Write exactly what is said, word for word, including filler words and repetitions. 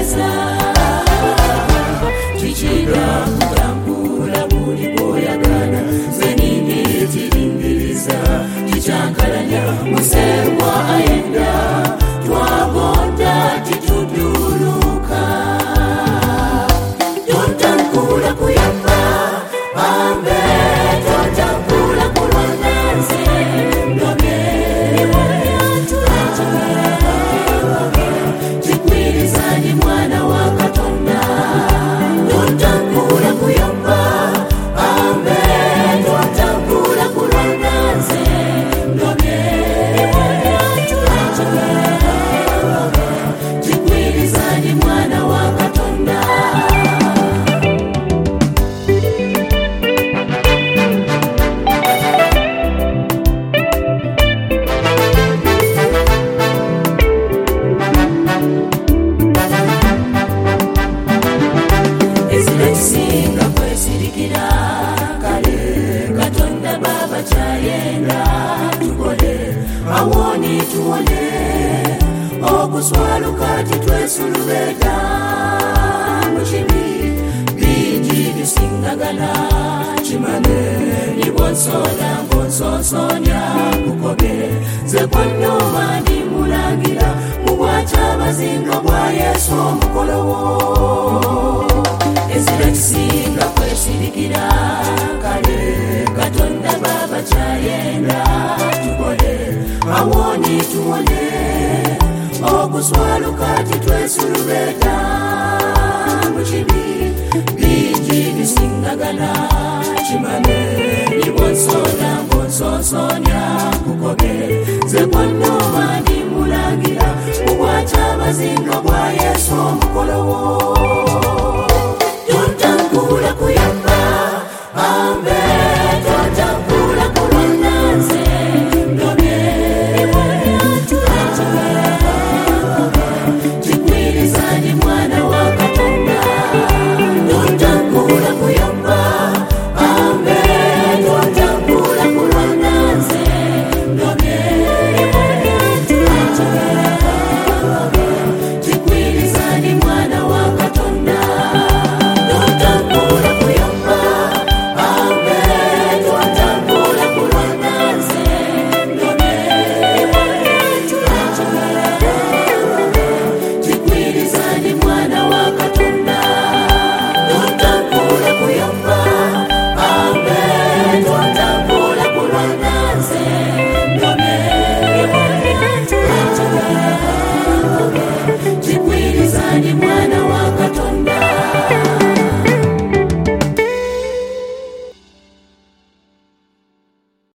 neza tichida kutambula buli boyagana zenini tirimbiriza tichankalanya musengwa ayenda twagonda tituduluka totankula kuyamba ambe totankula kulwananze ndoge tikwirizani mwana wa Katonda totankula kuyamba ambe totankula kulwananze ndoge tikwirizani mwana wa Katonda singa kwesirikira kale Katonda baba chayenda tukole awoni tuone okuswaluka titwesulubeta muchibi biji bisingagana chimane nibonsona bonsosonya kukobe zekwanyoma nimulangira mubwacha bazinga bwa Yesu mukolowo ezirakisinga kwesirikira kale Katonda baba chayenda tukole awoni tuone okuswaluka titwesulubeta muchibi biji bisingagana chimane nibonsona bonsosonya kukobe zekwanyoma nimulangira mubwacha bazinga bwa Yesu mukolowo totankula kuyamba ambe totankula kulwananze ndoge tikwirizani mwana wa Katonda totankula kuyamba ambe totankula kulwananze ndoge tikwirizani mwana wa Katonda tikwirizani mwana